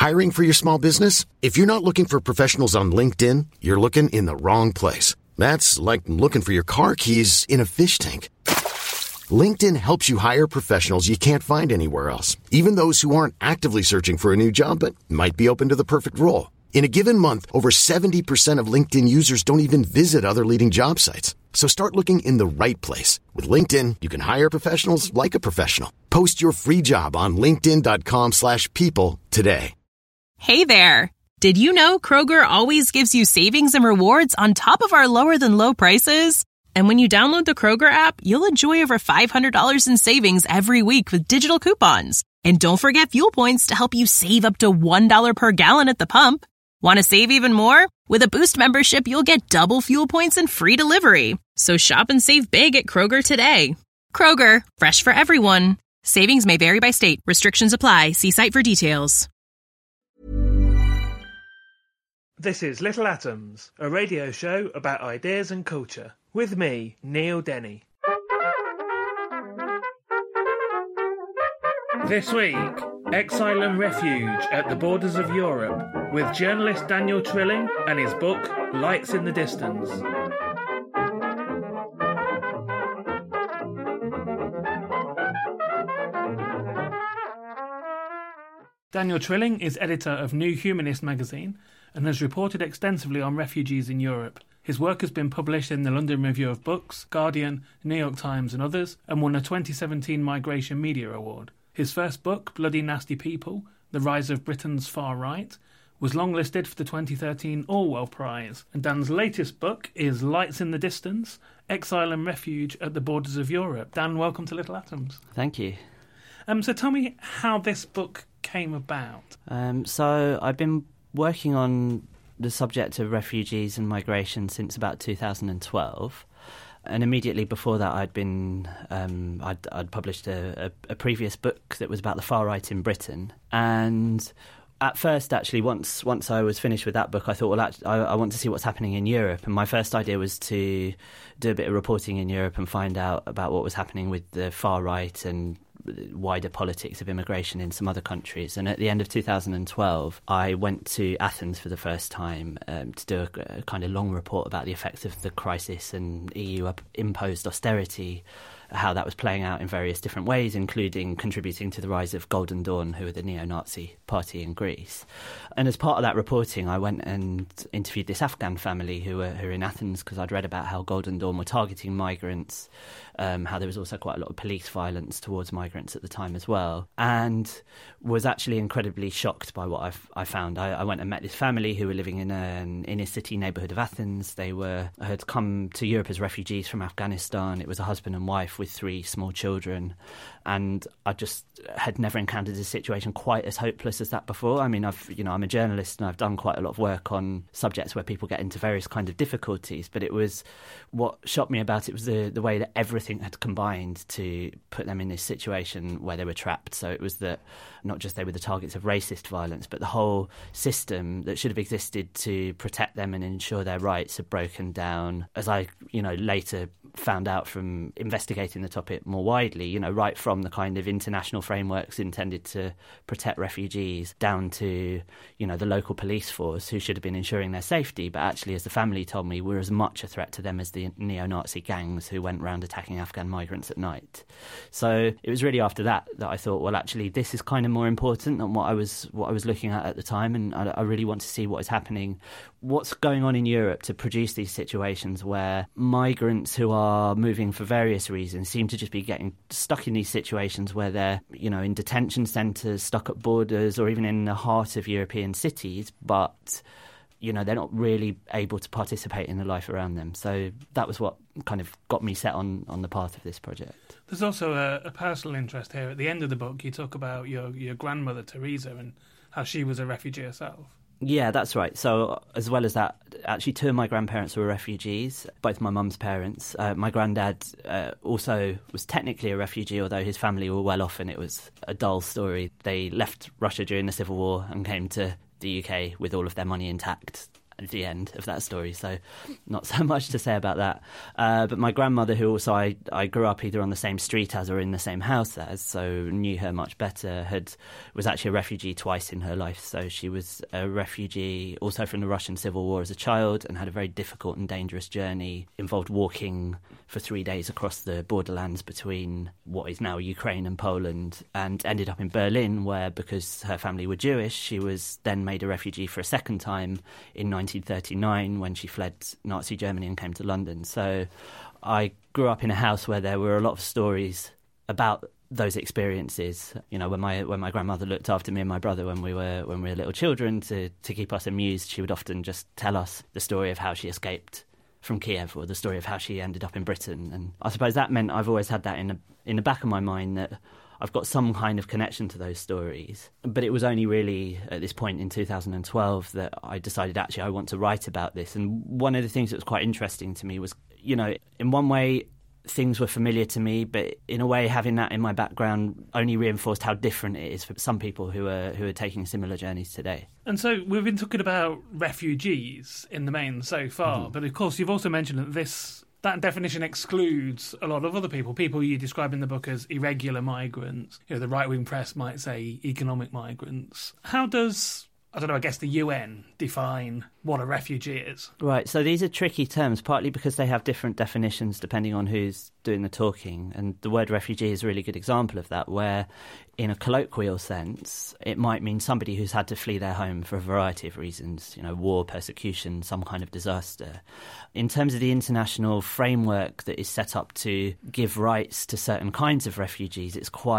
Hiring for your small business? If you're not looking for professionals on LinkedIn, you're looking in the wrong place. That's like looking for your car keys in a fish tank. LinkedIn helps you hire professionals you can't find anywhere else, even those who aren't actively searching for a new job but might be open to the perfect role. In a given month, over 70% of LinkedIn users don't even visit other leading job sites. So start looking in the right place. With LinkedIn, you can hire professionals like a professional. Post your free job on linkedin.com/people today. Hey there! Did you know Kroger always gives you savings and rewards on top of our lower-than-low prices? And when you download the Kroger app, you'll enjoy over $500 in savings every week with digital coupons. And don't forget fuel points to help you save up to $1 per gallon at the pump. Want to save even more? With a Boost membership, you'll get double fuel points and free delivery. So shop and save big at Kroger today. Kroger, fresh for everyone. Savings may vary by state. Restrictions apply. See site for details. This is Little Atoms, a radio show about ideas and culture. With me, Neil Denny. This week, Exile and Refuge at the Borders of Europe, with journalist Daniel Trilling and his book, Lights in the Distance. Daniel Trilling is editor of New Humanist magazine and has reported extensively on refugees in Europe. His work has been published in the London Review of Books, Guardian, New York Times and others, and won a 2017 Migration Media Award. His first book, Bloody Nasty People, The Rise of Britain's Far Right, was longlisted for the 2013 Orwell Prize. And Dan's latest book is Lights in the Distance, Exile and Refuge at the Borders of Europe. Dan, welcome to Little Atoms. Thank you. So tell me how this book came about. So I've been working on the subject of refugees and migration since about 2012. And immediately before that, I'd published a previous book that was about the far right in Britain. And at first, actually, once I was finished with that book, I thought, well, I want to see what's happening in Europe. And my first idea was to do a bit of reporting in Europe and find out about what was happening with the far right and wider politics of immigration in some other countries. And at the end of 2012, I went to Athens for the first time to do a kind of long report about the effects of the crisis and EU-imposed austerity, how that was playing out in various different ways, including contributing to the rise of Golden Dawn, who were the neo-Nazi party in Greece. And as part of that reporting, I went and interviewed this Afghan family who were in Athens, because I'd read about how Golden Dawn were targeting migrants, how there was also quite a lot of police violence towards migrants at the time as well, and was actually incredibly shocked by what I found. I went and met this family who were living in an inner-city neighbourhood of Athens. They had come to Europe as refugees from Afghanistan. It was a husband and wife with 3 small children, and I just had never encountered a situation quite as hopeless as that before. I mean, I'm a journalist and I've done quite a lot of work on subjects where people get into various kind of difficulties, but what shocked me about it was the way that everything had combined to put them in this situation where they were trapped. So it was that not just they were the targets of racist violence, but the whole system that should have existed to protect them and ensure their rights had broken down. As I, later found out from investigating the topic more widely, right from the kind of international frameworks intended to protect refugees down to, the local police force who should have been ensuring their safety, but actually, as the family told me, were as much a threat to them as the neo-Nazi gangs who went around attacking Afghan migrants at night. So it was really after that I thought, well, actually, this is kind of more important than what I was looking at the time, and I really want to see what is happening, what's going on in Europe to produce these situations where migrants who are moving for various reasons seem to just be getting stuck in these situations where they're, in detention centres, stuck at borders, or even in the heart of European cities, but they're not really able to participate in the life around them. So that was what kind of got me set on the path of this project. There's also a personal interest here. At the end of the book, you talk about your grandmother, Teresa, and how she was a refugee herself. Yeah, that's right. So as well as that, actually 2 of my grandparents were refugees, both my mum's parents. My granddad also was technically a refugee, although his family were well off and it was a dull story. They left Russia during the Civil War and came to the UK with all of their money intact. the end of that story, so not so much to say about that. But my grandmother, who also I grew up either on the same street as or in the same house as, so knew her much better, was actually a refugee twice in her life. So she was a refugee also from the Russian Civil War as a child, and had a very difficult and dangerous journey, involved walking for 3 days across the borderlands between what is now Ukraine and Poland, and ended up in Berlin, where, because her family were Jewish, she was then made a refugee for a second time in 1939 when she fled Nazi Germany and came to London. So I grew up in a house where there were a lot of stories about those experiences. You know, when my grandmother looked after me and my brother when we were little children to keep us amused, she would often just tell us the story of how she escaped from Kiev, or the story of how she ended up in Britain. And I suppose that meant I've always had that in the back of my mind, that I've got some kind of connection to those stories. But it was only really at this point in 2012 that I decided, actually, I want to write about this. And one of the things that was quite interesting to me was, you know, in one way, things were familiar to me, but in a way, having that in my background only reinforced how different it is for some people who are taking similar journeys today. And so we've been talking about refugees in the main so far, but of course you've also mentioned that that definition excludes a lot of other people you describe in the book as irregular migrants. You know, the right-wing press might say economic migrants. How does, I don't know, I guess the UN define what a refugee is? Right, so these are tricky terms, partly because they have different definitions depending on who's doing the talking. And the word refugee is a really good example of that, where in a colloquial sense, it might mean somebody who's had to flee their home for a variety of reasons, you know, war, persecution, some kind of disaster. In terms of the international framework that is set up to give rights to certain kinds of refugees,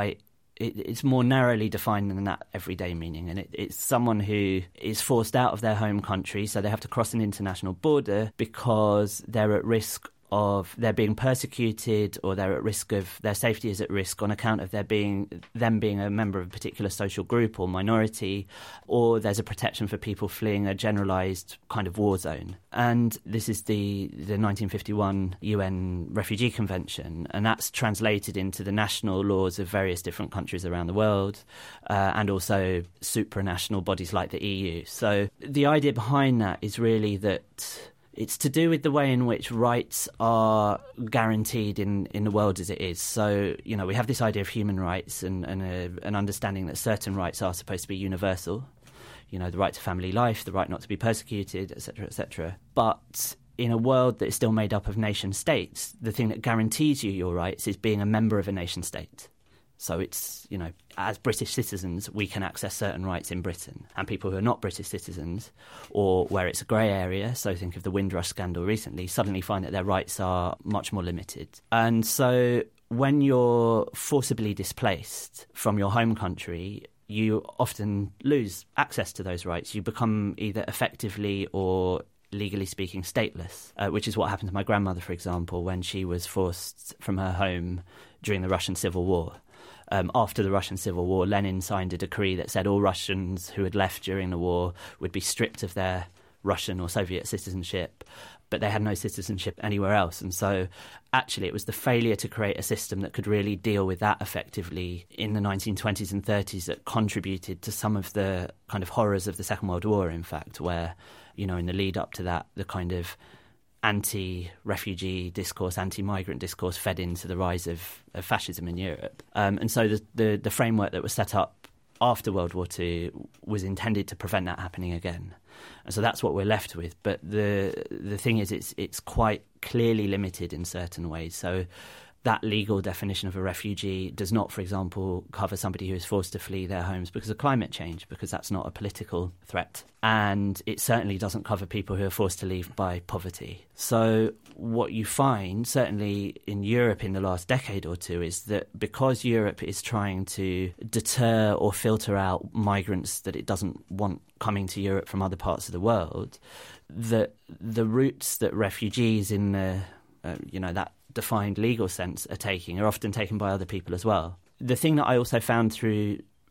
it's more narrowly defined than that everyday meaning. And it's someone who is forced out of their home country, so they have to cross an international border because they're at risk of their being persecuted, or they're at risk of their safety is at risk on account of them being a member of a particular social group or minority, or there's a protection for people fleeing a generalised kind of war zone. And this is the 1951 UN Refugee Convention, and that's translated into the national laws of various different countries around the world, and also supranational bodies like the EU. So the idea behind that is really that it's to do with the way in which rights are guaranteed in the world as it is. So, you know, we have this idea of human rights and an understanding that certain rights are supposed to be universal. You know, the right to family life, the right not to be persecuted, etc., etc. But in a world that is still made up of nation states, the thing that guarantees you your rights is being a member of a nation state. So it's, you know, as British citizens, we can access certain rights in Britain. And people who are not British citizens, or where it's a grey area, so think of the Windrush scandal recently, suddenly find that their rights are much more limited. And so when you're forcibly displaced from your home country, you often lose access to those rights. You become either effectively or legally speaking stateless, which is what happened to my grandmother, for example, when she was forced from her home during the Russian Civil War. After the Russian Civil War, Lenin signed a decree that said all Russians who had left during the war would be stripped of their Russian or Soviet citizenship, but they had no citizenship anywhere else. And so actually it was the failure to create a system that could really deal with that effectively in the 1920s and 30s that contributed to some of the kind of horrors of the Second World War, in fact, where, you know, in the lead up to that, the kind of anti-refugee discourse, anti-migrant discourse fed into the rise of fascism in Europe. And so the framework that was set up after World War II was intended to prevent that happening again. And so that's what we're left with. But the thing is, it's quite clearly limited in certain ways. So that legal definition of a refugee does not, for example, cover somebody who is forced to flee their homes because of climate change, because that's not a political threat. And it certainly doesn't cover people who are forced to leave by poverty. So what you find, certainly in Europe in the last decade or two, is that because Europe is trying to deter or filter out migrants that it doesn't want coming to Europe from other parts of the world, that the routes that refugees in the, that defined legal sense are often taken by other people as well. The thing that I also found through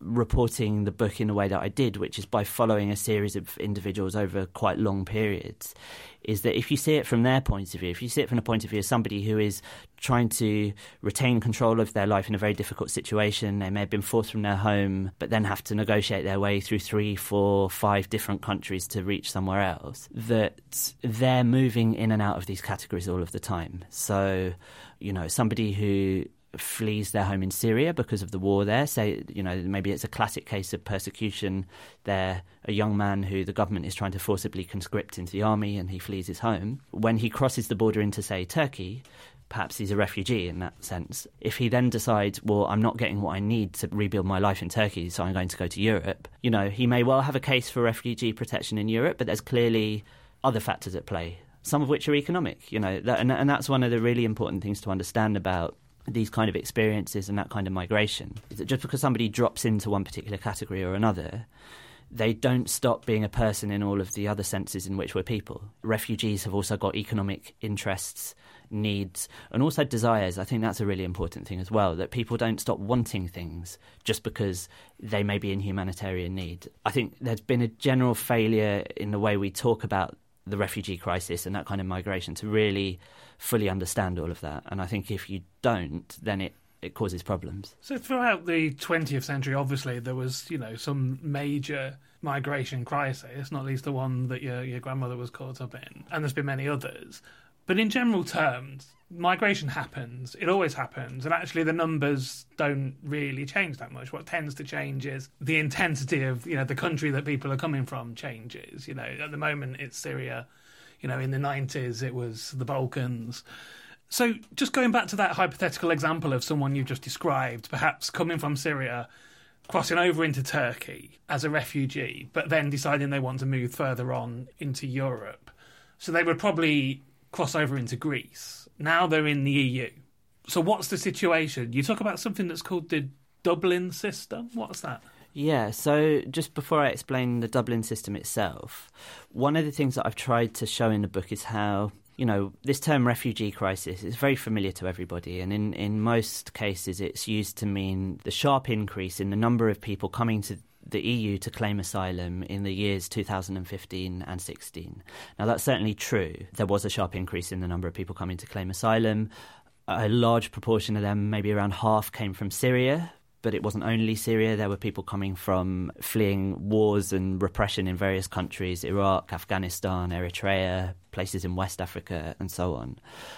reporting the book in the way that I did, which is by following a series of individuals over quite long periods, is that if you see it from their point of view, if you see it from the point of view of somebody who is trying to retain control of their life in a very difficult situation, they may have been forced from their home, but then have to negotiate their way through 3, 4, 5 different countries to reach somewhere else, that they're moving in and out of these categories all of the time. So, somebody who flees their home in Syria because of the war there. Say, maybe it's a classic case of persecution. They're a young man who the government is trying to forcibly conscript into the army, and he flees his home. When he crosses the border into, say, Turkey, perhaps he's a refugee in that sense. If he then decides, well, I'm not getting what I need to rebuild my life in Turkey, so I'm going to go to Europe, he may well have a case for refugee protection in Europe, but there's clearly other factors at play, some of which are economic, and that's one of the really important things to understand about these kind of experiences and that kind of migration, is that just because somebody drops into one particular category or another, they don't stop being a person in all of the other senses in which we're people. Refugees have also got economic interests, needs, and also desires. I think that's a really important thing as well, that people don't stop wanting things just because they may be in humanitarian need. I think there's been a general failure in the way we talk about the refugee crisis and that kind of migration to really fully understand all of that. And I think if you don't, then it causes problems. So throughout the 20th century, obviously, there was, some major migration crisis, not least the one that your grandmother was caught up in. And there's been many others. But in general terms, migration happens. It always happens. And actually the numbers don't really change that much. What tends to change is the intensity of, the country that people are coming from changes. At the moment it's Syria. In the 90s it was the Balkans. So just going back to that hypothetical example of someone you've just described, perhaps coming from Syria, crossing over into Turkey as a refugee, but then deciding they want to move further on into Europe. So they would probably cross over into Greece. Now they're in the EU. So what's the situation? You talk about something that's called the Dublin system. What's that? Yeah, so just before I explain the Dublin system itself, one of the things that I've tried to show in the book is how, this term refugee crisis is very familiar to everybody, and in most cases it's used to mean the sharp increase in the number of people coming to the EU to claim asylum in the years 2015 and 16. Now, that's certainly true. There was a sharp increase in the number of people coming to claim asylum. A large proportion of them, maybe around half, came from Syria, but it wasn't only Syria. There were people coming from fleeing wars and repression in various countries, Iraq, Afghanistan, Eritrea, places in West Africa, and so on.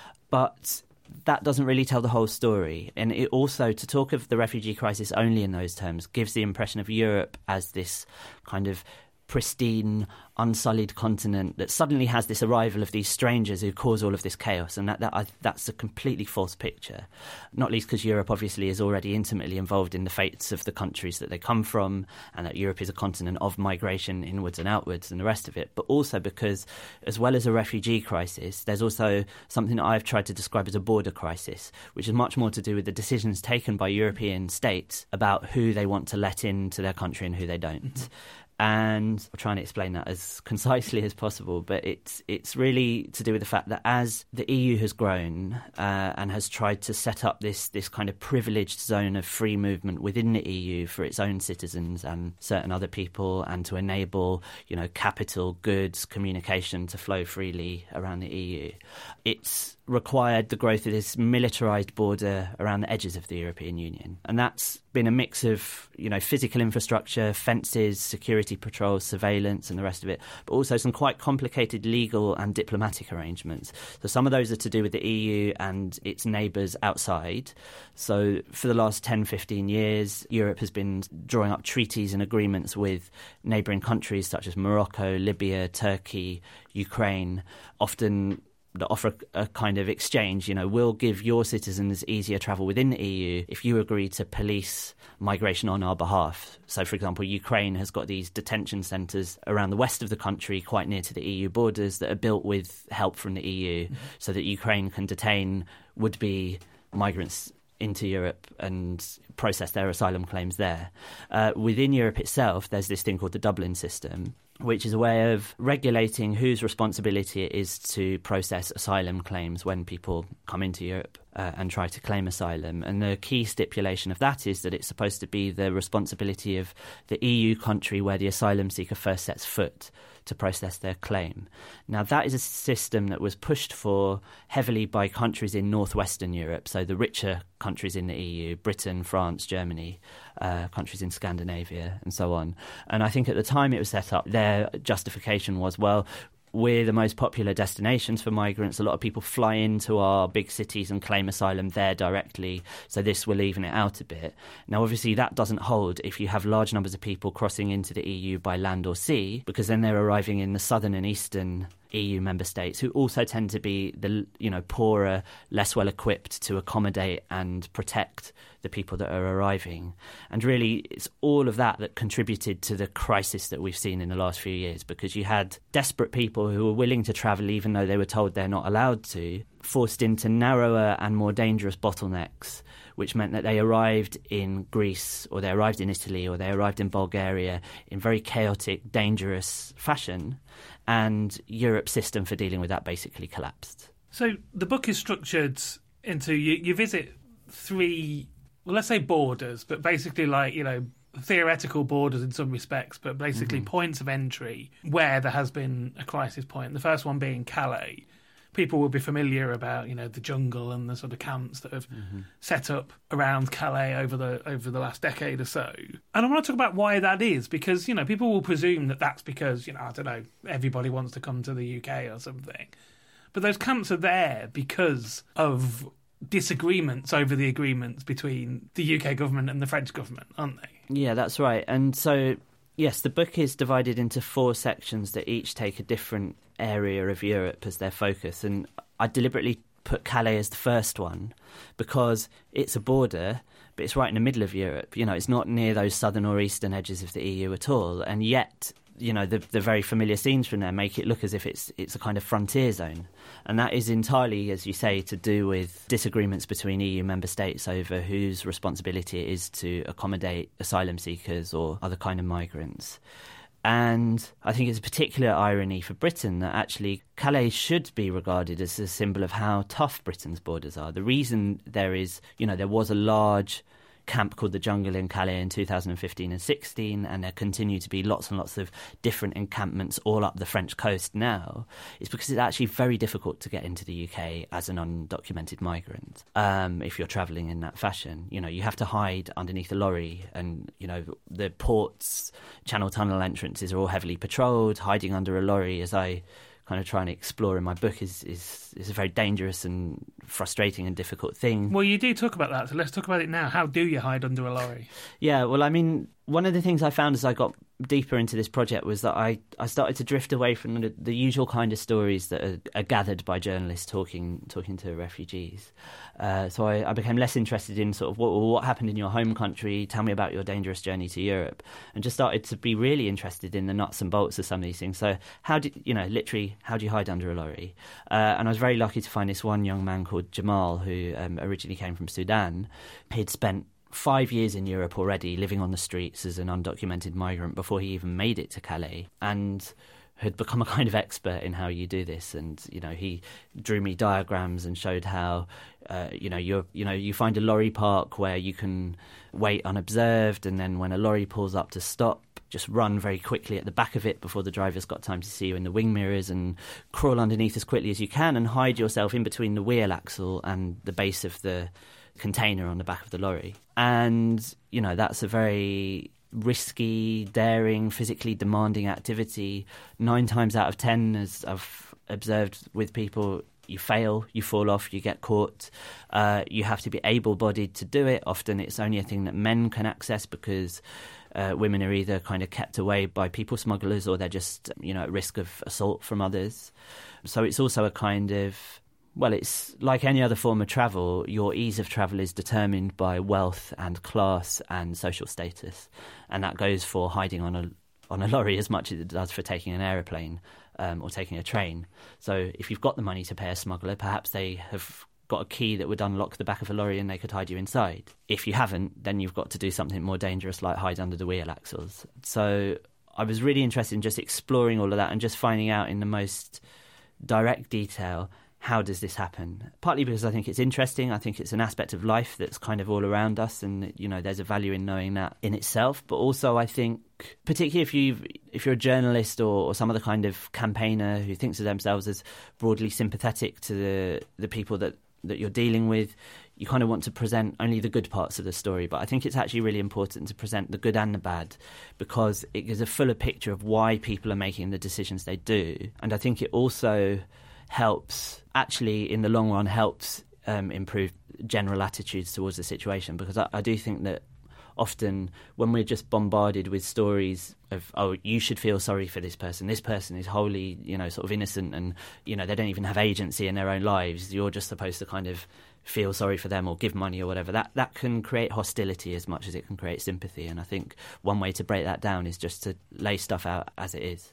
But that doesn't really tell the whole story. And it also, to talk of the refugee crisis only in those terms, gives the impression of Europe as this kind of pristine, unsullied continent that suddenly has this arrival of these strangers who cause all of this chaos, and that's a completely false picture, not least because Europe obviously is already intimately involved in the fates of the countries that they come from, and that Europe is a continent of migration inwards and outwards and the rest of it, but also because, as well as a refugee crisis, there's also something that I've tried to describe as a border crisis, which is much more to do with the decisions taken by European states about who they want to let into their country and who they don't. Mm-hmm. And I'll try and explain that as concisely as possible, but it's really to do with the fact that as the EU has grown and has tried to set up this kind of privileged zone of free movement within the EU for its own citizens and certain other people, and to enable, capital, goods, communication to flow freely around the EU, it's required the growth of this militarised border around the edges of the European Union. And that's been a mix of, physical infrastructure, fences, security patrols, surveillance and the rest of it, but also some quite complicated legal and diplomatic arrangements. So some of those are to do with the EU and its neighbours outside. So for the last 10, 15 years, Europe has been drawing up treaties and agreements with neighbouring countries such as Morocco, Libya, Turkey, Ukraine, often that offer a kind of exchange. We'll give your citizens easier travel within the EU if you agree to police migration on our behalf. So, for example, Ukraine has got these detention centres around the west of the country, quite near to the EU borders, that are built with help from the EU, so that Ukraine can detain would-be migrants into Europe and process their asylum claims there. Within Europe itself, there's this thing called the Dublin system, which is a way of regulating whose responsibility it is to process asylum claims when people come into Europe. and try to claim asylum. And the key stipulation of that is that it's supposed to be the responsibility of the EU country where the asylum seeker first sets foot to process their claim. Now, that is a system that was pushed for heavily by countries in northwestern Europe, so the richer countries in the EU, Britain, France, Germany, countries in Scandinavia, and so on. And I think at the time it was set up, their justification was, well, we're the most popular destinations for migrants. A lot of people fly into our big cities and claim asylum there directly, so this will even it out a bit. Now, obviously, that doesn't hold if you have large numbers of people crossing into the EU by land or sea, because then they're arriving in the southern and eastern EU member states, who also tend to be the poorer, less well equipped to accommodate and protect the people that are arriving. And really, it's all of that that contributed to the crisis that we've seen in the last few years, because you had desperate people who were willing to travel even though they were told they're not allowed to, forced into narrower and more dangerous bottlenecks, which meant that they arrived in Greece or they arrived in Italy or they arrived in Bulgaria in very chaotic, dangerous fashion, and Europe's system for dealing with that basically collapsed. So the book is structured into, you visit three, well, let's say borders, but basically theoretical borders in some respects, but basically points of entry where there has been a crisis point. The first one being Calais. People will be familiar about, the jungle and the sort of camps that have set up around Calais over the last decade or so. And I want to talk about why that is, because, people will presume that that's because, I don't know, everybody wants to come to the UK or something. But those camps are there because of disagreements over the agreements between the UK government and the French government, aren't they? Yeah, that's right. And so, yes, the book is divided into 4 sections that each take a different area of Europe as their focus. And I deliberately put Calais as the first one because it's a border, but it's right in the middle of Europe. It's not near those southern or eastern edges of the EU at all. And yet, the very familiar scenes from there make it look as if it's a kind of frontier zone. And that is entirely, as you say, to do with disagreements between EU member states over whose responsibility it is to accommodate asylum seekers or other kind of migrants. And I think it's a particular irony for Britain that actually Calais should be regarded as a symbol of how tough Britain's borders are. The reason there was a large camp called the Jungle in Calais in 2015 and 16, and there continue to be lots and lots of different encampments all up the French coast now, is because it's actually very difficult to get into the UK as an undocumented migrant. If you're travelling in that fashion, you have to hide underneath a lorry, and the ports, Channel Tunnel entrances are all heavily patrolled. Hiding under a lorry, as I kind of trying to explore in my book, is a very dangerous and frustrating and difficult thing. Well, you do talk about that, so let's talk about it now. How do you hide under a lorry? Yeah, well, I mean, one of the things I found as I got deeper into this project was that I started to drift away from the usual kind of stories that are gathered by journalists talking to refugees. So I became less interested in sort of what happened in your home country, tell me about your dangerous journey to Europe, and just started to be really interested in the nuts and bolts of some of these things. So how do you hide under a lorry? And I was very lucky to find this one young man called Jamal, who originally came from Sudan. He'd spent 5 years in Europe already, living on the streets as an undocumented migrant before he even made it to Calais, and had become a kind of expert in how you do this. And he drew me diagrams and showed how you find a lorry park where you can wait unobserved, and then when a lorry pulls up to stop, just run very quickly at the back of it before the driver's got time to see you in the wing mirrors, and crawl underneath as quickly as you can and hide yourself in between the wheel axle and the base of the container on the back of the lorry. And that's a very risky, daring, physically demanding activity. 9 times out of 10, as I've observed with people, you fail, you fall off, you get caught. You have to be able-bodied to do it. Often it's only a thing that men can access because women are either kind of kept away by people smugglers, or they're just at risk of assault from others. So it's also a kind of, well, it's like any other form of travel. Your ease of travel is determined by wealth and class and social status, and that goes for hiding on a lorry as much as it does for taking an aeroplane or taking a train. So if you've got the money to pay a smuggler, perhaps they have got a key that would unlock the back of a lorry and they could hide you inside. If you haven't, then you've got to do something more dangerous like hide under the wheel axles. So I was really interested in just exploring all of that and just finding out in the most direct detail how does this happen? Partly because I think it's interesting. I think it's an aspect of life that's kind of all around us, and there's a value in knowing that in itself. But also, I think, particularly if you're a journalist or some other kind of campaigner who thinks of themselves as broadly sympathetic to the people that you're dealing with, you kind of want to present only the good parts of the story. But I think it's actually really important to present the good and the bad, because it gives a fuller picture of why people are making the decisions they do. And I think it also helps, actually in the long run, improve general attitudes towards the situation, because I do think that often when we're just bombarded with stories of, oh, you should feel sorry for this person is wholly, sort of innocent, and, they don't even have agency in their own lives, you're just supposed to kind of feel sorry for them or give money or whatever, that can create hostility as much as it can create sympathy. And I think one way to break that down is just to lay stuff out as it is.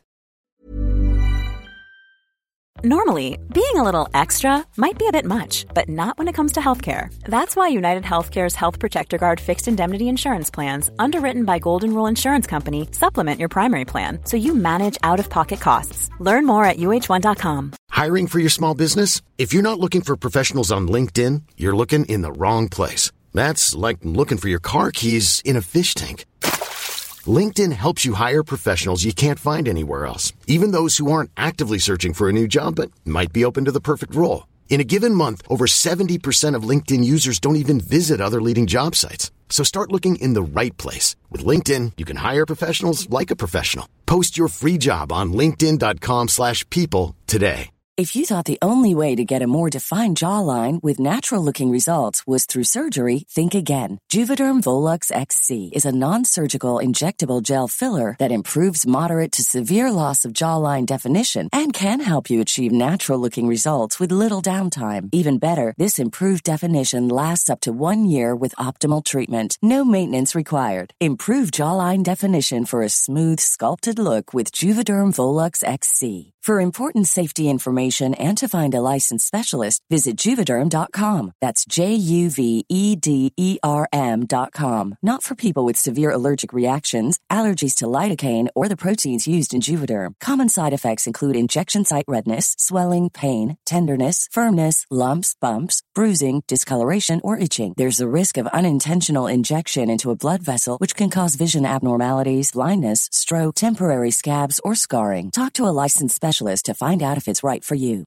Normally, being a little extra might be a bit much, but not when it comes to healthcare. That's why United Healthcare's Health Protector Guard fixed indemnity insurance plans, underwritten by Golden Rule Insurance Company, supplement your primary plan so you manage out-of-pocket costs. Learn more at UH1.com. Hiring for your small business? If you're not looking for professionals on LinkedIn, you're looking in the wrong place. That's like looking for your car keys in a fish tank. LinkedIn helps you hire professionals you can't find anywhere else, even those who aren't actively searching for a new job but might be open to the perfect role. In a given month, over 70% of LinkedIn users don't even visit other leading job sites. So start looking in the right place. With LinkedIn, you can hire professionals like a professional. Post your free job on linkedin.com/people today. If you thought the only way to get a more defined jawline with natural-looking results was through surgery, think again. Juvederm Volux XC is a non-surgical injectable gel filler that improves moderate to severe loss of jawline definition and can help you achieve natural-looking results with little downtime. Even better, this improved definition lasts up to 1 year with optimal treatment. No maintenance required. Improve jawline definition for a smooth, sculpted look with Juvederm Volux XC. For important safety information and to find a licensed specialist, visit Juvederm.com. That's JUVEDERM.com. Not for people with severe allergic reactions, allergies to lidocaine, or the proteins used in Juvederm. Common side effects include injection site redness, swelling, pain, tenderness, firmness, lumps, bumps, bruising, discoloration, or itching. There's a risk of unintentional injection into a blood vessel, which can cause vision abnormalities, blindness, stroke, temporary scabs, or scarring. Talk to a licensed specialist to find out if it's right for you.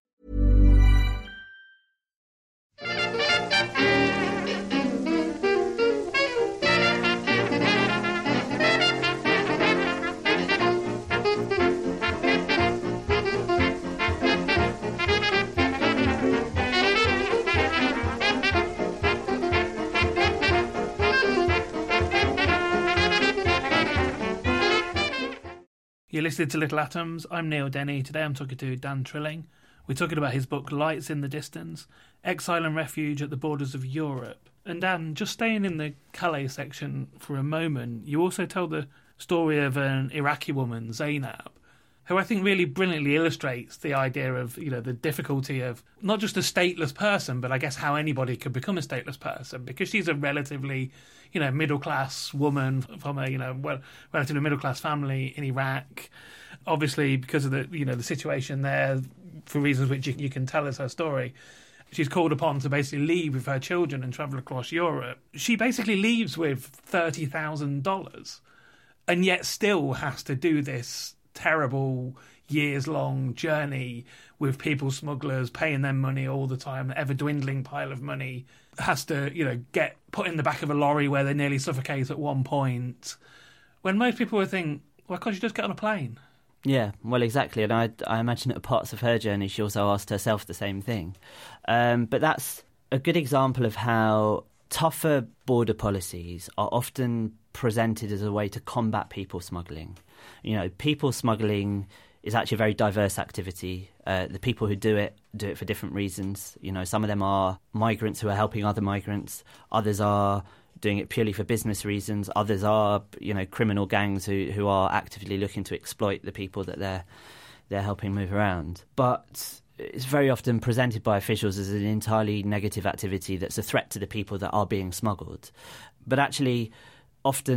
You're listening to Little Atoms. I'm Neil Denny. Today I'm talking to Dan Trilling. We're talking about his book Lights in the Distance, Exile and Refuge at the Borders of Europe. And Dan, just staying in the Calais section for a moment, you also tell the story of an Iraqi woman, Zainab, who I think really brilliantly illustrates the idea of, the difficulty of not just a stateless person, but I guess how anybody could become a stateless person, because she's a relatively, middle-class woman from a, relatively middle-class family in Iraq. Obviously, because of the, the situation there, for reasons which you can tell us her story, she's called upon to basically leave with her children and travel across Europe. She basically leaves with $30,000 and yet still has to do this terrible years-long journey with people smugglers, paying them money all the time, an ever-dwindling pile of money, has to, get put in the back of a lorry where they nearly suffocate at one point. When most people would think, why can't you just get on a plane? Yeah, well, exactly. And I imagine at parts of her journey, she also asked herself the same thing. But that's a good example of how tougher border policies are often presented as a way to combat people smuggling. People smuggling is actually a very diverse activity. The people who do it for different reasons. Some of them are migrants who are helping other migrants. Others are doing it purely for business reasons. Others are, criminal gangs who are actively looking to exploit the people that they're helping move around. But it's very often presented by officials as an entirely negative activity that's a threat to the people that are being smuggled. But actually, often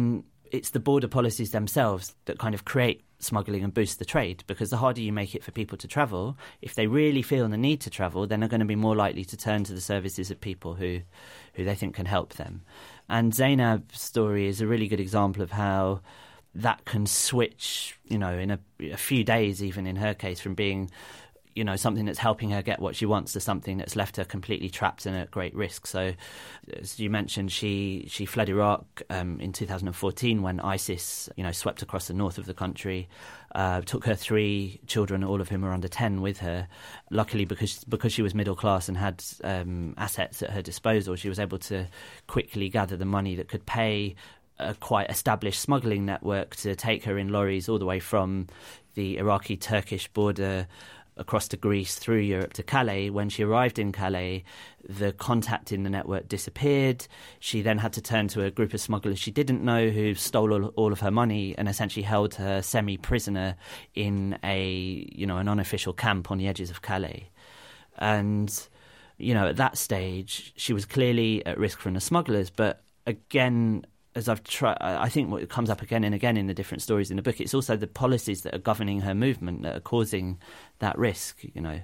it's the border policies themselves that kind of create smuggling and boost the trade, because the harder you make it for people to travel, if they really feel the need to travel, then they're going to be more likely to turn to the services of people who they think can help them. And Zainab's story is a really good example of how that can switch, in a few days, even in her case, from being something that's helping her get what she wants to something that's left her completely trapped and at great risk. So, as you mentioned, she fled Iraq in 2014 when ISIS, swept across the north of the country, took her 3 children, all of whom were under 10, with her. Luckily, because she was middle class and had assets at her disposal, she was able to quickly gather the money that could pay a quite established smuggling network to take her in lorries all the way from the Iraqi-Turkish border across to Greece, through Europe to Calais. When she arrived in Calais, the contact in the network disappeared. She then had to turn to a group of smugglers she didn't know who stole all of her money and essentially held her semi-prisoner in an unofficial camp on the edges of Calais. And, at that stage, she was clearly at risk from the smugglers, but again, as I've tried, I think what comes up again and again in the different stories in the book, it's also the policies that are governing her movement that are causing that risk,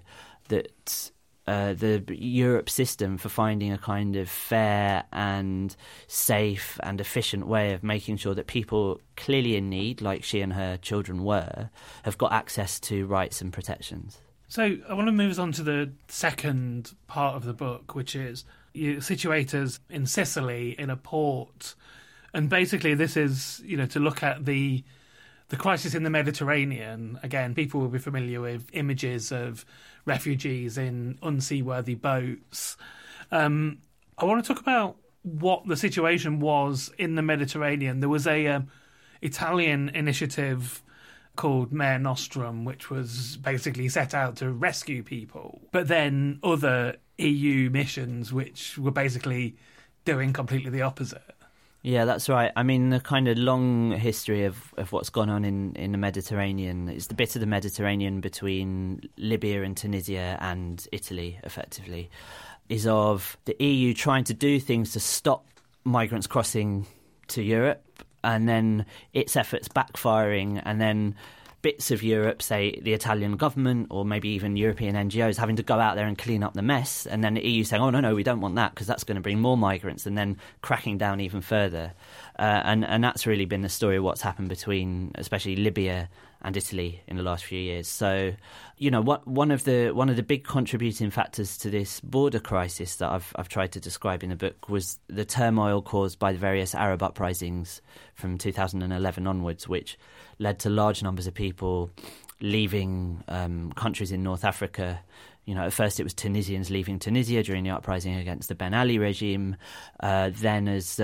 that the Europe system for finding a kind of fair and safe and efficient way of making sure that people clearly in need, like she and her children were, have got access to rights and protections. So I want to move us on to the second part of the book, which is you situate us in Sicily in a port. And basically this is, to look at the crisis in the Mediterranean. Again, people will be familiar with images of refugees in unseaworthy boats. I want to talk about what the situation was in the Mediterranean. There was a Italian initiative called Mare Nostrum, which was basically set out to rescue people. But then other EU missions, which were basically doing completely the opposite. Yeah, that's right. I mean, the kind of long history of what's gone on in the Mediterranean is the bit of the Mediterranean between Libya and Tunisia and Italy, effectively, is of the EU trying to do things to stop migrants crossing to Europe, and then its efforts backfiring, and then bits of Europe, say the Italian government or maybe even European NGOs, having to go out there and clean up the mess, and then the EU saying, oh, no, we don't want that because that's going to bring more migrants, and then cracking down even further. And that's really been the story of what's happened between especially Libya and Italy in the last few years. So, one of the big contributing factors to this border crisis that I've tried to describe in the book was the turmoil caused by the various Arab uprisings from 2011 onwards, which led to large numbers of people leaving countries in North Africa. At first it was Tunisians leaving Tunisia during the uprising against the Ben Ali regime. Then as,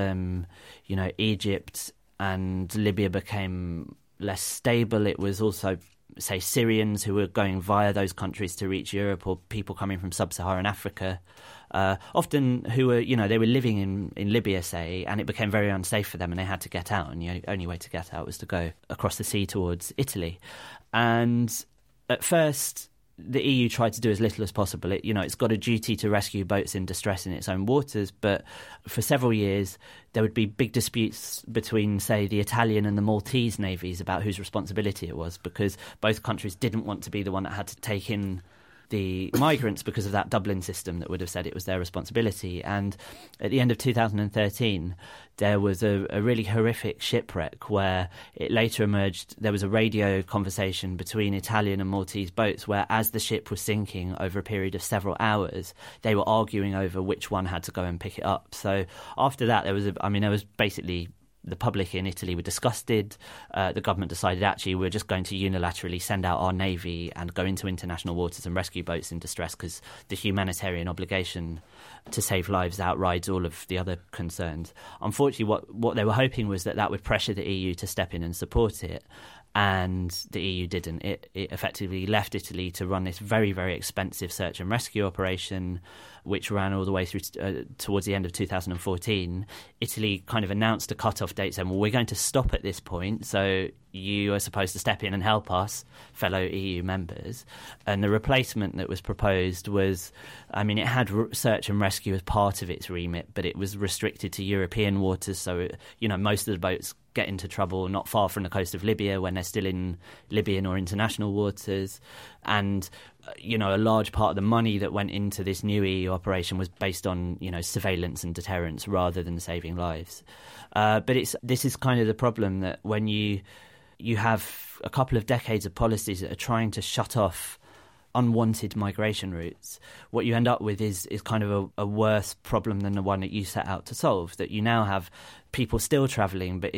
Egypt and Libya became less stable, it was also, say, Syrians who were going via those countries to reach Europe, or people coming from sub-Saharan Africa, often who were, they were living in Libya, say, and it became very unsafe for them and they had to get out, and the only way to get out was to go across the sea towards Italy. And at first, the EU tried to do as little as possible. It's got a duty to rescue boats in distress in its own waters, but for several years there would be big disputes between, say, the Italian and the Maltese navies about whose responsibility it was, because both countries didn't want to be the one that had to take in the migrants because of that Dublin system that would have said it was their responsibility. And at the end of 2013, there was a really horrific shipwreck where it later emerged there was a radio conversation between Italian and Maltese boats where, as the ship was sinking over a period of several hours, they were arguing over which one had to go and pick it up. So after that, there was basically the public in Italy were disgusted. The government decided, actually, we're just going to unilaterally send out our navy and go into international waters and rescue boats in distress, because the humanitarian obligation to save lives outrides all of the other concerns. Unfortunately, what they were hoping was that would pressure the EU to step in and support it. And the EU didn't. It effectively left Italy to run this very, very expensive search and rescue operation, which ran all the way through towards the end of 2014. Italy kind of announced a cut-off date saying, well, we're going to stop at this point, so you are supposed to step in and help us, fellow EU members. And the replacement that was proposed was, it had search and rescue as part of its remit, but it was restricted to European waters, so, most of the boats get into trouble not far from the coast of Libya when they're still in Libyan or international waters. And, a large part of the money that went into this new EU operation was based on, surveillance and deterrence rather than saving lives. But this is kind of the problem, that when you have a couple of decades of policies that are trying to shut off unwanted migration routes, what you end up with is kind of a worse problem than the one that you set out to solve. That you now have people still travelling, but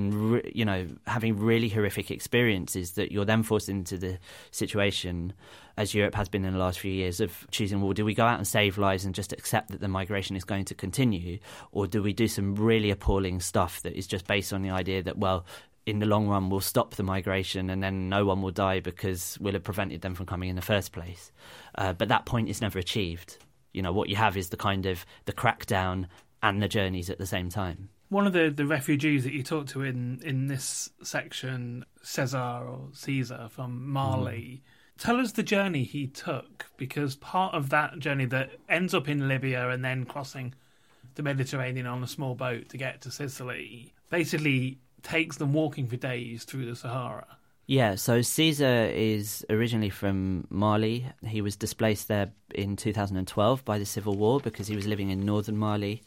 in having really horrific experiences, that you're then forced into the situation, as Europe has been in the last few years, of choosing, well, do we go out and save lives and just accept that the migration is going to continue, or do we do some really appalling stuff that is just based on the idea that, well, in the long run, we'll stop the migration and then no one will die because we'll have prevented them from coming in the first place. But that point is never achieved. What you have is the crackdown and the journeys at the same time. One of the refugees that you talked to in this section, Caesar from Mali, tell us the journey he took, because part of that journey that ends up in Libya and then crossing the Mediterranean on a small boat to get to Sicily basically takes them walking for days through the Sahara. Yeah, so Caesar is originally from Mali. He was displaced there in 2012 by the civil war because he was living in northern Mali.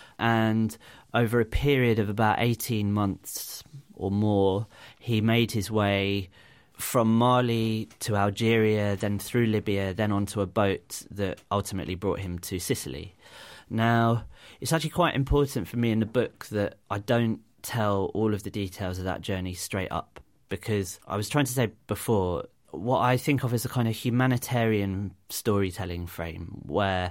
And over a period of about 18 months or more, he made his way from Mali to Algeria, then through Libya, then onto a boat that ultimately brought him to Sicily. Now, it's actually quite important for me in the book that I don't tell all of the details of that journey straight up, because I was trying to say before, what I think of as a kind of humanitarian storytelling frame where,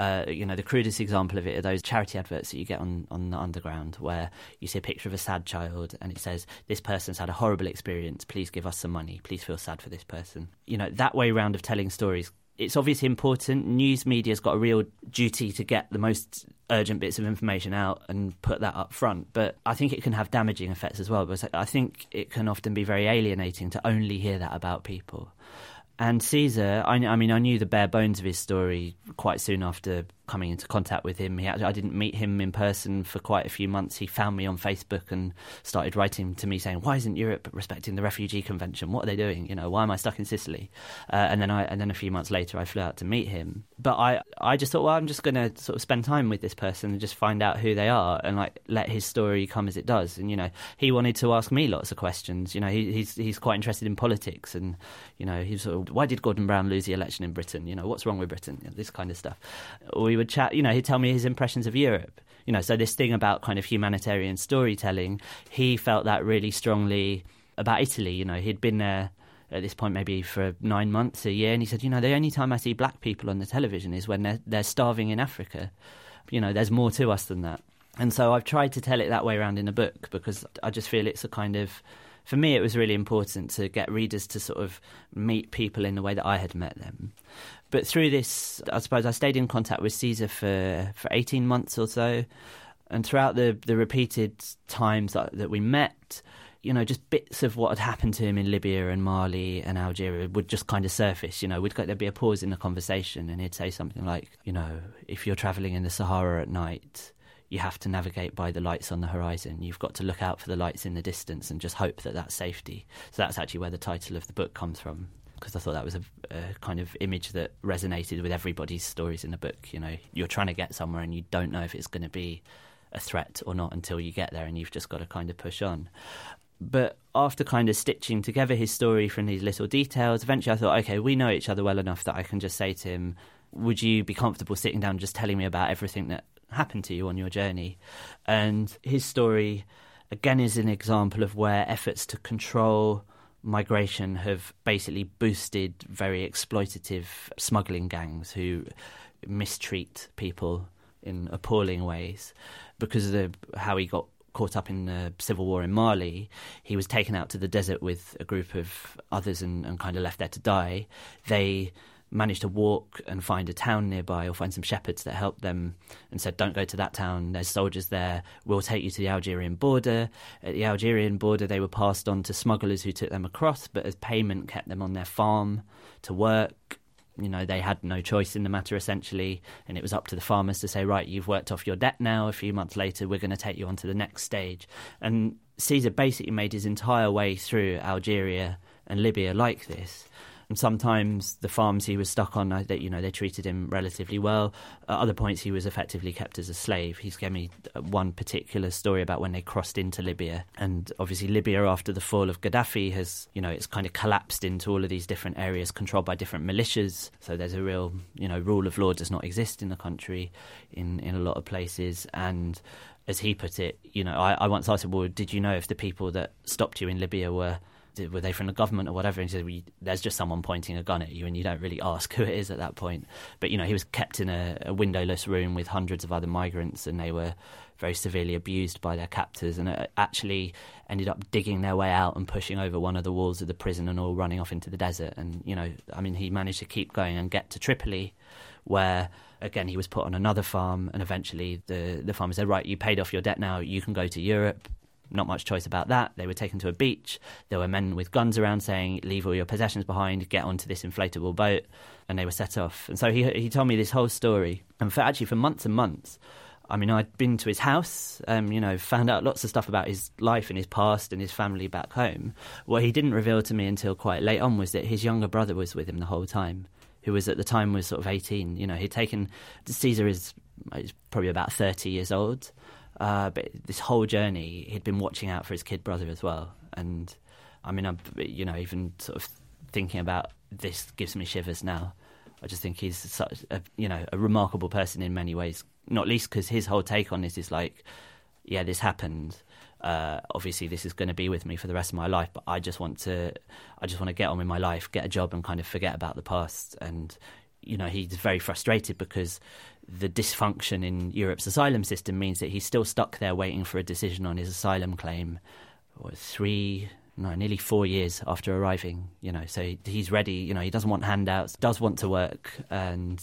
the crudest example of it are those charity adverts that you get on the underground, where you see a picture of a sad child and it says, this person's had a horrible experience, please give us some money, please feel sad for this person. That way round of telling stories, it's obviously important. News media's got a real duty to get the most urgent bits of information out and put that up front. But I think it can have damaging effects as well, because I think it can often be very alienating to only hear that about people. And Caesar, I knew the bare bones of his story quite soon after coming into contact with him. I didn't meet him in person for quite a few months. He found me on Facebook and started writing to me saying, why isn't Europe respecting the Refugee Convention? What are they doing? Why am I stuck in Sicily? And then a few months later, I flew out to meet him. But I just thought, well, I'm just going to sort of spend time with this person and just find out who they are and let his story come as it does. And, he wanted to ask me lots of questions. He's quite interested in politics and, he's sort of, why did Gordon Brown lose the election in Britain? What's wrong with Britain? This kind of stuff. We would chat, he'd tell me his impressions of Europe. So this thing about kind of humanitarian storytelling, he felt that really strongly about Italy. He'd been there at this point maybe for 9 months, a year, and he said, the only time I see black people on the television is when they're starving in Africa. There's more to us than that. And so I've tried to tell it that way around in the book, because I just feel it's a kind of, for me, it was really important to get readers to sort of meet people in the way that I had met them. But through this, I suppose I stayed in contact with Caesar for 18 months or so. And throughout the repeated times that we met, just bits of what had happened to him in Libya and Mali and Algeria would just kind of surface. There'd be a pause in the conversation and he'd say something like, if you're travelling in the Sahara at night, you have to navigate by the lights on the horizon. You've got to look out for the lights in the distance and just hope that that's safety. So that's actually where the title of the book comes from, because I thought that was a kind of image that resonated with everybody's stories in the book. You're trying to get somewhere and you don't know if it's going to be a threat or not until you get there, and you've just got to kind of push on. But after kind of stitching together his story from these little details, eventually I thought, okay, we know each other well enough that I can just say to him, would you be comfortable sitting down and just telling me about everything that happened to you on your journey? And his story, again, is an example of where efforts to control migration have basically boosted very exploitative smuggling gangs who mistreat people in appalling ways. Because of how he got caught up in the civil war in Mali, he was taken out to the desert with a group of others and kind of left there to die. They managed to walk and find a town nearby, or find some shepherds that helped them and said, don't go to that town, there's soldiers there, we'll take you to the Algerian border. At the Algerian border they were passed on to smugglers who took them across, but as payment kept them on their farm to work. They had no choice in the matter, essentially, and it was up to the farmers to say, right, you've worked off your debt now, a few months later we're going to take you on to the next stage. And Caesar basically made his entire way through Algeria and Libya like this. And sometimes the farms he was stuck on, they treated him relatively well. At other points, he was effectively kept as a slave. He's gave me one particular story about when they crossed into Libya. And obviously Libya, after the fall of Gaddafi, has, it's kind of collapsed into all of these different areas controlled by different militias. So there's a real, rule of law does not exist in the country in a lot of places. And as he put it, I once asked him, well, did you know if the people that stopped you in Libya were they from the government or whatever? And he said, there's just someone pointing a gun at you and you don't really ask who it is at that point. But, he was kept in a windowless room with hundreds of other migrants, and they were very severely abused by their captors, and actually ended up digging their way out and pushing over one of the walls of the prison and all running off into the desert. And, he managed to keep going and get to Tripoli, where, again, he was put on another farm, and eventually the farmer said, right, you paid off your debt now, you can go to Europe. Not much choice about that. They were taken to a beach. There were men with guns around saying, leave all your possessions behind, get onto this inflatable boat, and they were set off. And so he told me this whole story. And for months and months, I'd been to his house, found out lots of stuff about his life and his past and his family back home. What he didn't reveal to me until quite late on was that his younger brother was with him the whole time, who was at the time was sort of 18. He'd taken... Caesar is probably about 30 years old. But this whole journey, he'd been watching out for his kid brother as well. And, I'm even sort of thinking about this gives me shivers now. I just think he's such a remarkable person in many ways, not least because his whole take on this is like, yeah, this happened. Obviously, this is going to be with me for the rest of my life, but I just want to get on with my life, get a job and kind of forget about the past. And, he's very frustrated because the dysfunction in Europe's asylum system means that he's still stuck there waiting for a decision on his asylum claim nearly 4 years after arriving, so he's ready, he doesn't want handouts, does want to work, and,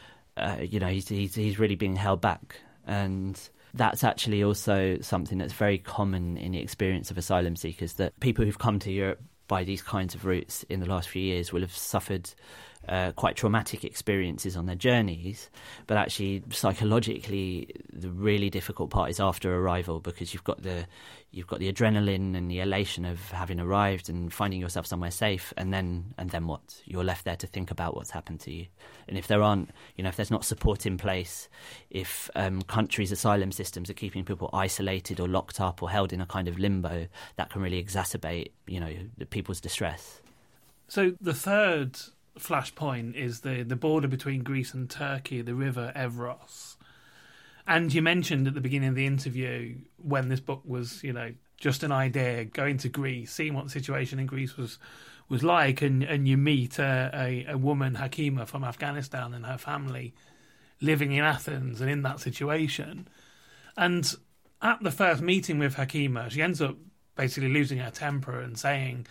he's really being held back. And that's actually also something that's very common in the experience of asylum seekers, that people who've come to Europe by these kinds of routes in the last few years will have suffered quite traumatic experiences on their journeys, but actually psychologically the really difficult part is after arrival, because you've got the adrenaline and the elation of having arrived and finding yourself somewhere safe, and then what? You're left there to think about what's happened to you. And if there aren't, if there's not support in place, if countries' asylum systems are keeping people isolated or locked up or held in a kind of limbo, that can really exacerbate, people's distress. So the third flashpoint is the border between Greece and Turkey, the river Evros. And you mentioned at the beginning of the interview, when this book was, just an idea, going to Greece, seeing what the situation in Greece was like, and you meet a woman, Hakima, from Afghanistan, and her family living in Athens and in that situation. And at the first meeting with Hakima, she ends up basically losing her temper and saying,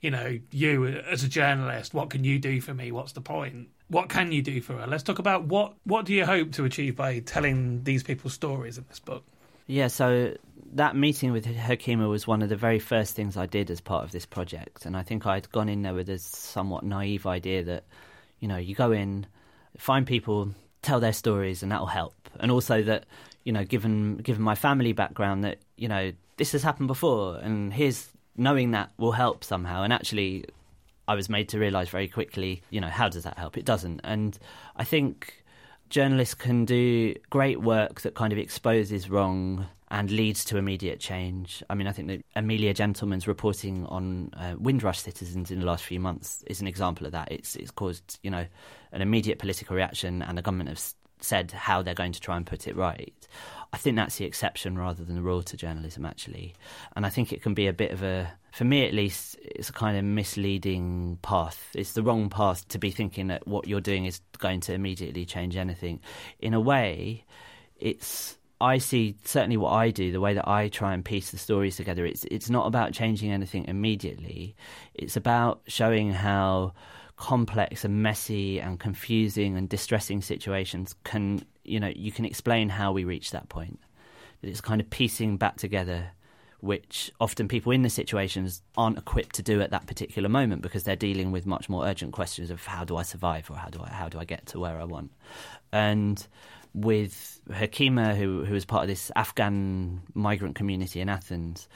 you as a journalist, what can you do for me? What's the point? What can you do for her? Let's talk about what do you hope to achieve by telling these people's stories in this book? Yeah, so that meeting with Hakima was one of the very first things I did as part of this project. And I think I'd gone in there with a somewhat naive idea that, you go in, find people, tell their stories, and that'll help. And also that, given my family background, that, this has happened before, and knowing that will help somehow. And actually, I was made to realise very quickly, how does that help? It doesn't. And I think journalists can do great work that kind of exposes wrong and leads to immediate change. I think that Amelia Gentleman's reporting on Windrush citizens in the last few months is an example of that. It's caused, an immediate political reaction, and the government have said how they're going to try and put it right. I think that's the exception rather than the rule to journalism, actually. And I think it can be a bit of for me at least, it's a kind of misleading path. It's the wrong path to be thinking that what you're doing is going to immediately change anything. In a way, I see certainly what I do, the way that I try and piece the stories together, it's not about changing anything immediately. It's about showing how complex and messy and confusing and distressing situations can, you can explain how we reach that point. That it's kind of piecing back together, which often people in the situations aren't equipped to do at that particular moment, because they're dealing with much more urgent questions of how do I survive, or how do I get to where I want. And with Hakima, who was part of this Afghan migrant community in Athens,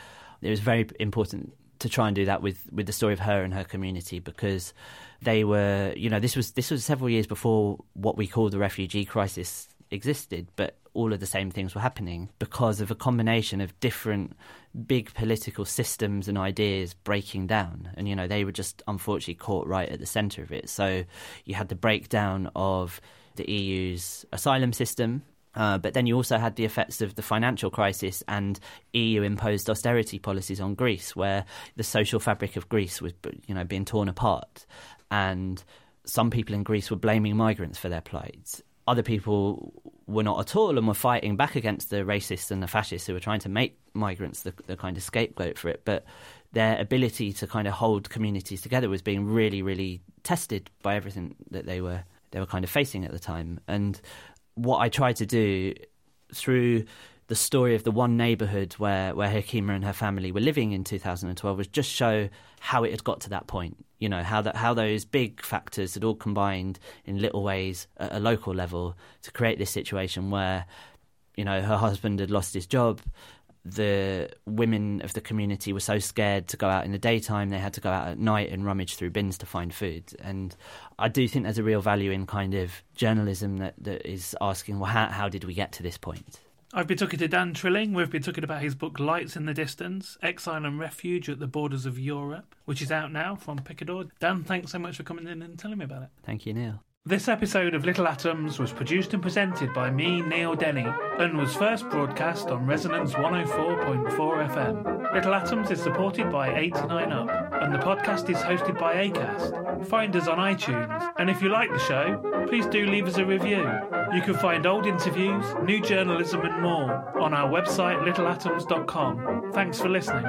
It was very important to try and do that with the story of her and her community, because they were, this was several years before what we call the refugee crisis existed, but all of the same things were happening because of a combination of different big political systems and ideas breaking down. And, they were just unfortunately caught right at the centre of it. So you had the breakdown of the EU's asylum system, but then you also had the effects of the financial crisis and EU-imposed austerity policies on Greece, where the social fabric of Greece was, being torn apart. And some people in Greece were blaming migrants for their plight. Other people were not at all and were fighting back against the racists and the fascists who were trying to make migrants the kind of scapegoat for it. But their ability to kind of hold communities together was being really, really tested by everything that they were kind of facing at the time. And what I tried to do through the story of the one neighbourhood where Hakima and her family were living in 2012 was just show how it had got to that point. How those big factors had all combined in little ways at a local level to create this situation where, her husband had lost his job. The women of the community were so scared to go out in the daytime, they had to go out at night and rummage through bins to find food. And I do think there's a real value in kind of journalism that is asking, well, how did we get to this point? I've been talking to Dan Trilling. We've been talking about his book Lights in the Distance, Exile and Refuge at the Borders of Europe, which is out now from Picador. Dan, thanks so much for coming in and telling me about it. Thank you, Neil. This episode of Little Atoms was produced and presented by me, Neil Denny, and was first broadcast on Resonance 104.4 FM. Little Atoms is supported by 89UP, and the podcast is hosted by Acast. Find us on iTunes, and if you like the show, please do leave us a review. You can find old interviews, new journalism and more on our website littleatoms.com. Thanks for listening.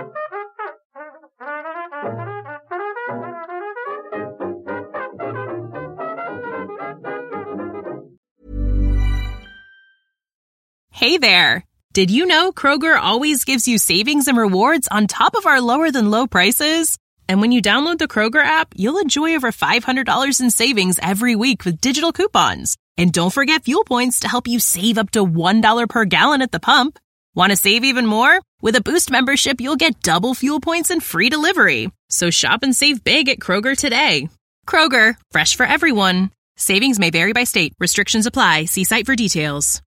Hey there! Did you know Kroger always gives you savings and rewards on top of our lower-than-low prices? And when you download the Kroger app, you'll enjoy over $500 in savings every week with digital coupons. And don't forget fuel points to help you save up to $1 per gallon at the pump. Want to save even more? With a Boost membership, you'll get double fuel points and free delivery. So shop and save big at Kroger today. Kroger, fresh for everyone. Savings may vary by state. Restrictions apply. See site for details.